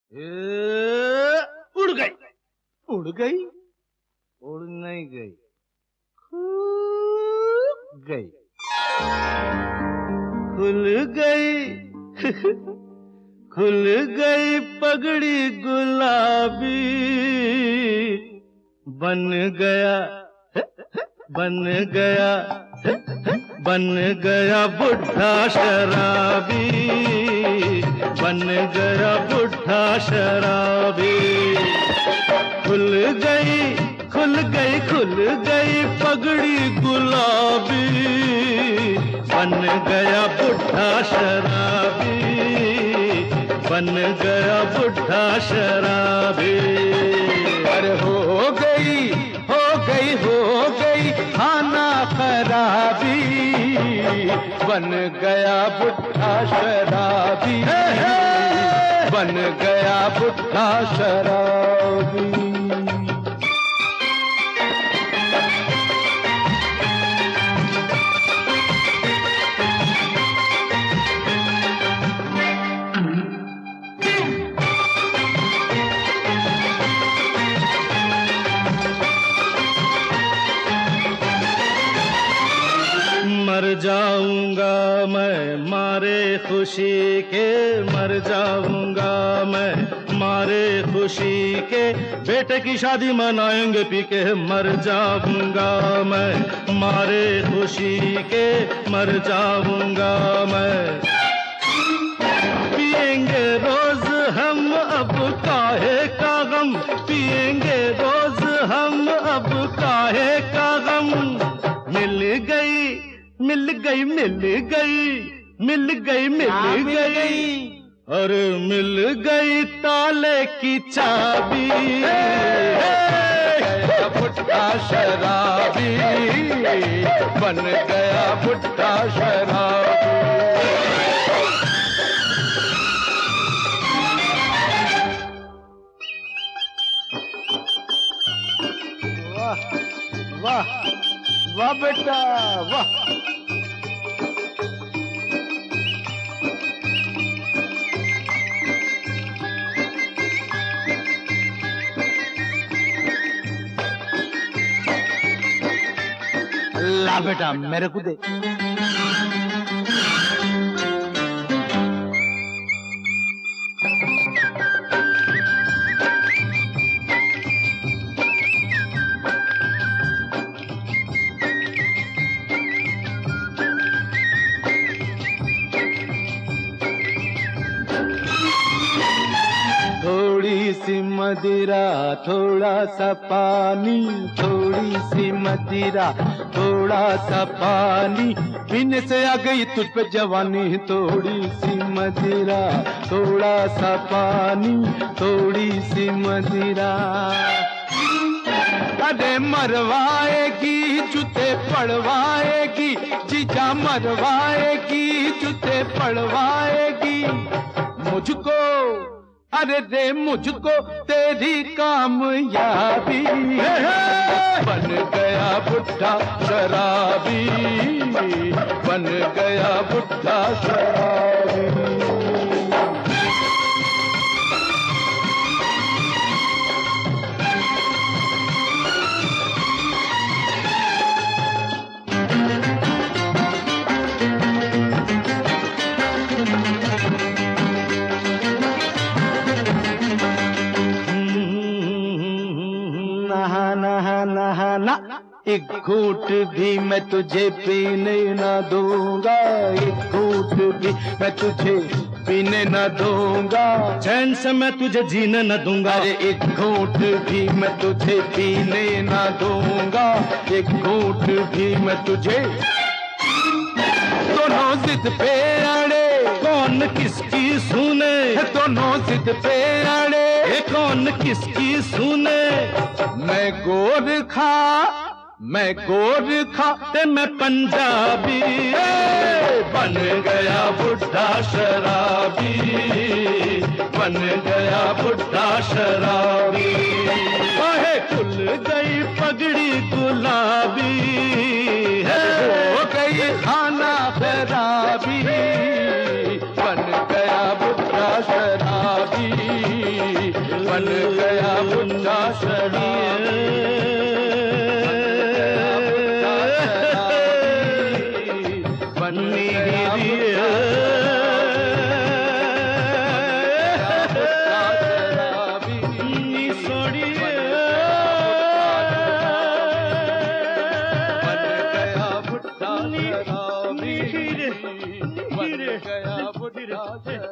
उड़ गई, उड़ गई, उड़ नहीं गई, खुल गई, खुल गई, खुल गई पगड़ी गुलाबी, बन गया, बन गया, बन गया बुढ़ा शराबी, बन गया बुढ़ा शराबी। खुल गई, खुल गई, खुल गई पगड़ी गुलाबी, बन गया बुढ़ा शराबी, बन गया बुढ़ा शराबी। अरे हो गई, हो गई, हो गई खाना खराबी, बन गया बुढ़ा शराबी, बन गया बुढ़ा शराबी। मर जाऊंगा मैं मारे खुशी के, मर जाऊंगा मैं मारे खुशी के, बेटे की शादी मनाएंगे पी के। मर जाऊंगा मैं मारे खुशी के, मर जाऊंगा मैं। पिएंगे रोज हम अब काहे का गम, पिएंगे रोज हम अब काहे का गम। मिल गई, मिल गई, मिल गई, मिल गई, मिल गई, और मिल गई ताले की चाबी, बुढ़ा शराबी, बन गया बुढ़ा शराबी। वाह वाह वाह बेटा वाह। ला बेटा मेरे को दे। थोड़ी सी मदिरा थोड़ा सा पानी, थोड़ी सी मदिरा थोड़ा सा पानी, पीने से आ गई तुझ पे जवानी। थोड़ी सी मदिरा थोड़ा सा पानी, थोड़ी सी मदिरा। अरे मरवाएगी जूते पड़वाएगी, जीजा मरवाएगी जूते पड़वाएगी मुझको। अरे दे मुझको तेरी कामयाबी, बन गया बुढ़ा शराबी, बन गया बुढ़ा शराबी। ना एक घूंट भी मैं तुझे पीने ना दूंगा, एक घूंट भी मैं तुझे पीने ना दूंगा, चैन से मैं तुझे जीने ना दूंगा। अरे एक घूंट भी मैं तुझे पीने ना दूंगा, एक घूंट भी मैं तुझे। दोनों जिद पे अड़े कौन किसकी सुने, दोनों जिद पे अड़े कौन किसकी सुने। मैं गोरखा, मैं गोरखा ते मैं पंजाबी, बन गया बुढ़ा शराबी, बन गया बुढ़ा शराबी। काहे खुल गई पगड़ी गुलाबी, हो गई खाना खराबी, बन गया बुढ़ा शराबी, बन गया बुढ़ा शराबी, बन्नी दिए सोड़िए बन गया बुढ़ा शराबी, बन गया बुढ़ा शराबी।